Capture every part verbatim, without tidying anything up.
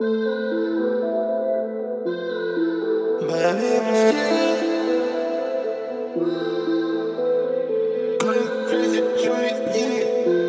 Baby, прости. Going crazy, Johnny, yeah.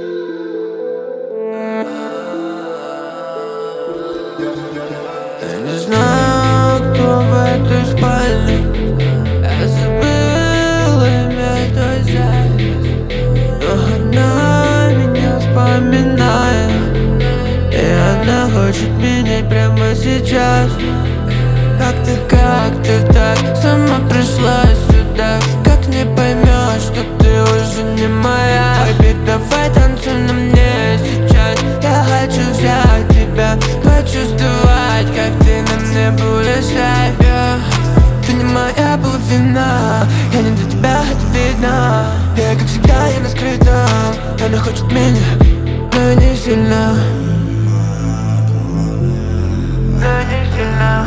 Я не знаю, кто в этой спальне. Я забыл имя той зависть, но она меня вспоминает, и она хочет меня прямо сейчас. Как ты, как ты так сама пришла сюда? Как не поймешь, что ты уже не моя? Baby, давай танцуй на мне сейчас. Я хочу взять тебя, почувствовать, как ты на мне будешь лаять. yeah. Ты не моя половина, я не для тебя, это видно. Я, как всегда, я на скрытном. Она хочет меня, но не сильно, но не сильно.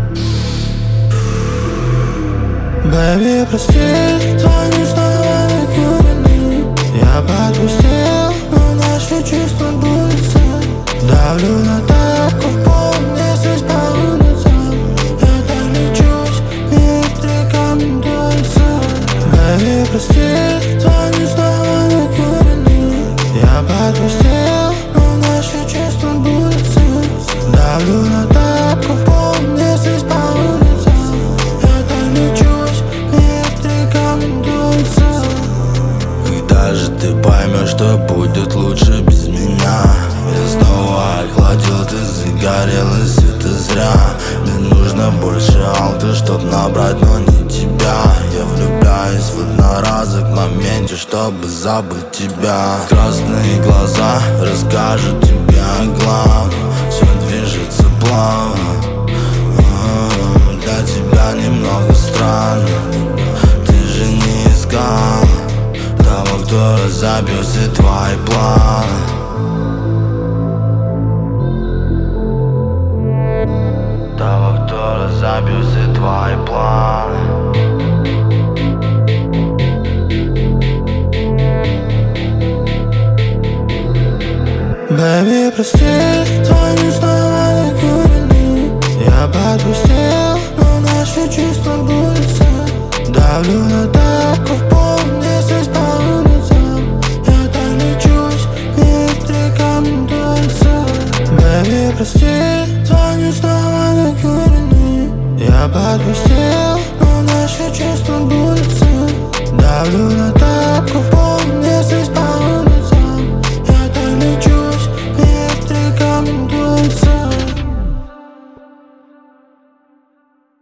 Baby, прости, звонишь снова накуренный. Я подпустил, но наши чувства будутся. Давлю на тапку в пол, мне здесь по улицам. Я так лечусь, мне это рекомендуется. Baby, прости, звонишь снова накуренный. Я подпустил, но наши чувства будутся. Давлю на тапку в пол, мне здесь по улицам. Я так лечусь, мне это рекомендуется. Когда же ты поймешь, что будет лучше без меня? Я снова охладил, ты загорелась, это зря. Мне нужно больше алты, чтоб набрать, но не тебя. Я влюбляюсь в одноразок в моменте, чтобы забыть тебя. Красные глаза расскажут тебе о главном. Все движется плавно, а, для тебя немного странно. Ты же не искал того, кто разобьет все твои планы. Того, кто разобьет все твои планы. Baby, прости, звонишь снова накуренный. Я подпустил, но наши чувства будутся. Давлю на тапку в пол, мне здесь по улицам. Я так лечусь, мне это рекомендуется. Baby, прости, звонишь снова накуренный. Я подпустил, но наши чувства будутся. Давлю на тапку в пол, мне здесь по улицам.